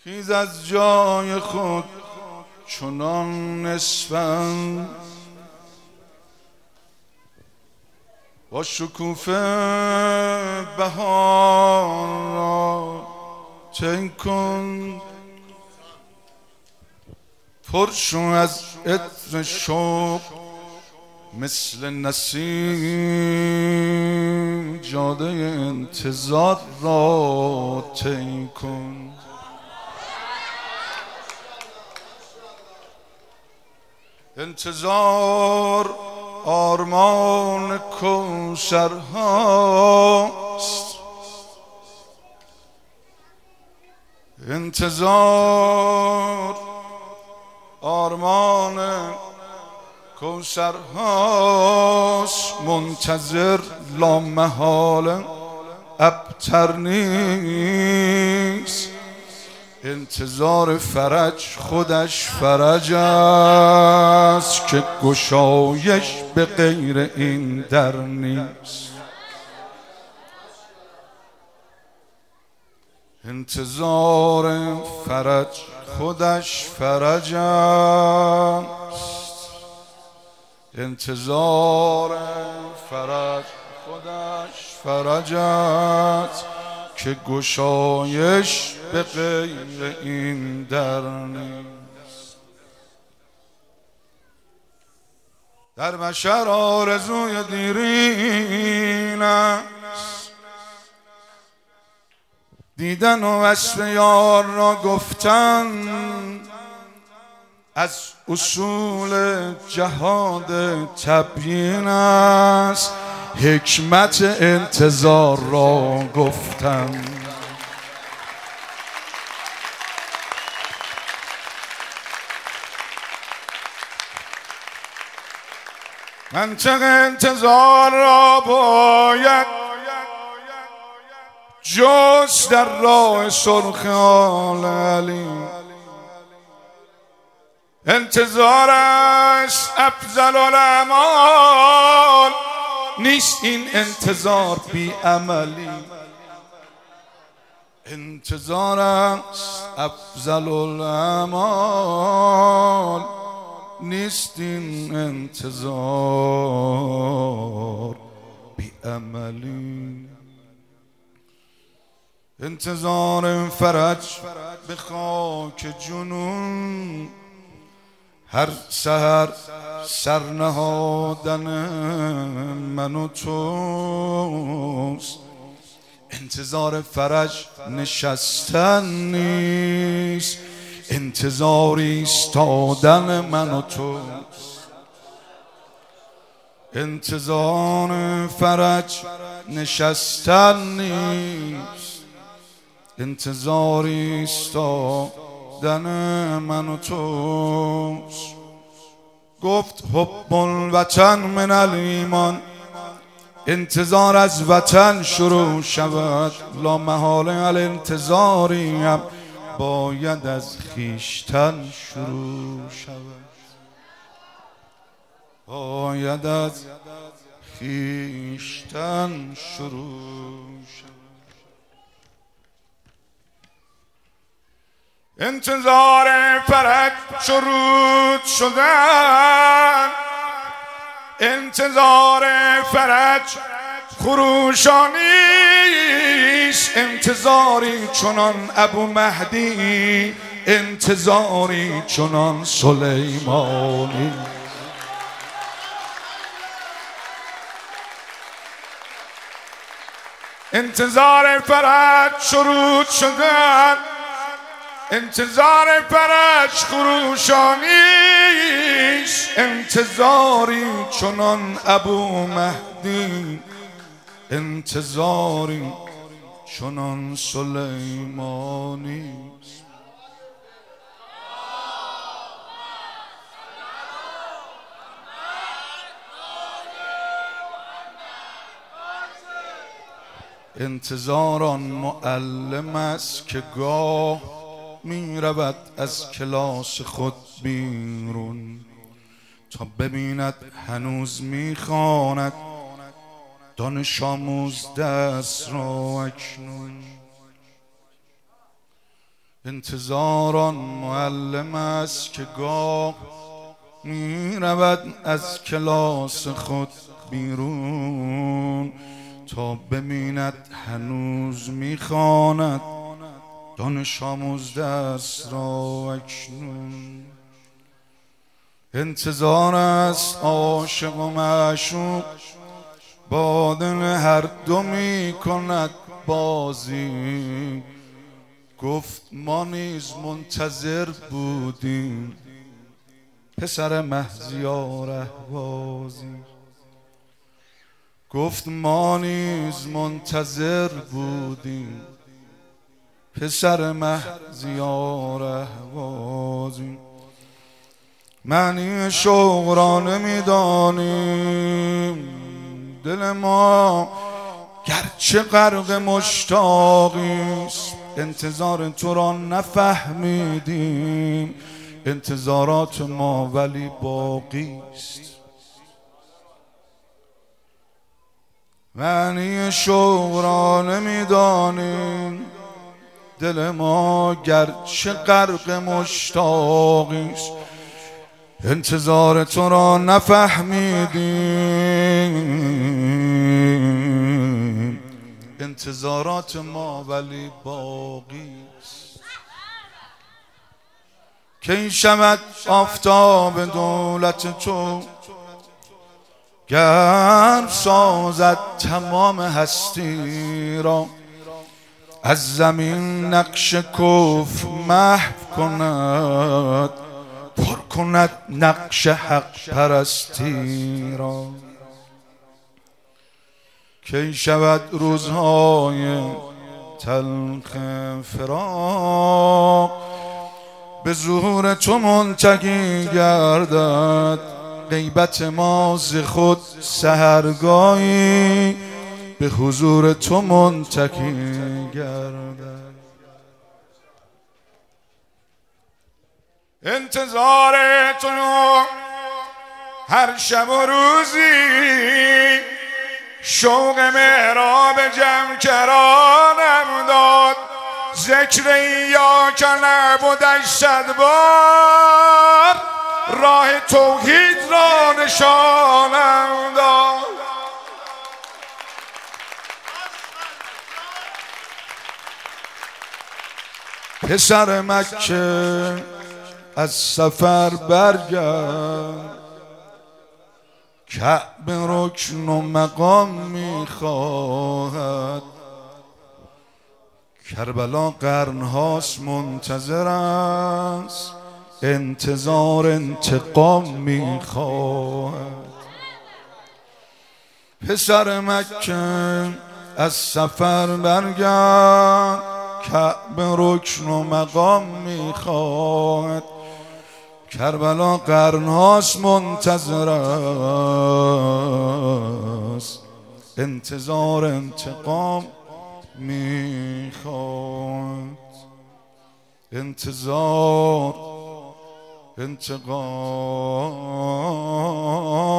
خیز از جای خود چنان نسبن با شکوفه بهار را طی کن، پرشو از عطر شوق مثل نسیم جاده انتظار را طی کن. انتظار آرمان کوثرهاست، انتظار آرمان کوثرهاست، منتظر لامحاله ابتر نیست. انتظار فرج خودش فرج است که گشایش به غیر این در نیست. انتظار فرج خودش فرج است، انتظار فرج خودش فرج است که گشایش به غیر این در نیست. در بشر آرزوی دیرین است، دیدن و وصف یار را گفتن از اصول جهاد تبیین است. حکمت انتظار را گفتن منطق انتظار را باید جز در راه سرخ آل علی. انتظار است افضل الاعمال، نیست این انتظار بی عملی. انتظار است افضل الاعمال، نیست این انتظار بی عملی. انتظار فرج به خاک جنون، هر سحر سرنهادن من و توست. انتظار فرج نشستن نیست، انتظار ایستادن من و توست. انتظار فرج نشستن نیست، انتظار ایستادن من و توست. گفت حب الوطن من الایمان، انتظار از وطن شروع شود. لا محاله الانتظاریم باید از خویشتن شروع شود، باید از خویشتن شروع شود. انتظار فرج شروط شدن، انتظار فرج خروشانیست. انتظاری چنان ابو مهدی، انتظاری چنان سلیمانی. انتظار فرج شروط شدن، انتظار فرج خروشانیست. انتظاری چنان ابو مهدی، انتظاری چنان سلیمانیست. انتظار آن معلم است که گاه می رود از کلاس خود بیرون، تا ببیند هنوز می خواند دانش آموز دست را اکنون. انتظار آن معلم است که گاه می رود از کلاس خود بیرون تا ببیند هنوز می خواند دانش آموز درس را اکنون. انتظار است عاشق و معشوق با دل هر دو می کند بازی. گفت ما نیز منتظر بودیم پسر مهزیار اهوازی. گفت ما نیز منتظر بودیم پسر مهزیار اهوازی. معنی شوق را نمیدانیم دل ما گرچه غرق مشتاقیست. انتظار تو را نفهمیدیم انتظارات ما ولی باقیست. معنی شوق را نمیدانیم دل ما گرچه غرق مشتاقیست. انتظار تو را نفهمیدیم انتظارات ما ولی باقیست. کی شود آفتاب دولت تو گرم سازد تمام هستی را. از زمین نقش کفر محو کند پر کند نقش حق پرستی را. کی شود روزهای تلخ فراق به ظهور تو منتهی گردد. غیبت ما ز خود سحرگاهی به حضور تو منتهی گردد. انتظار تو هر شب و روزی شوق محراب جمع کرانم داد. ذکر یا که نبودش 100 بار راه توحید را نشانم داد. پسر مکه از سفر برگرد کعبه رکن و مقام میخواهد. کربلا قرنهاست منتظر است انتظار انتقام میخواهد. پسر مکه از سفر برگرد کعبه رکن و مقام میخواهد. کربلا قرنهاست منتظر است انتظار انتقام میخواد. انتظار انتقام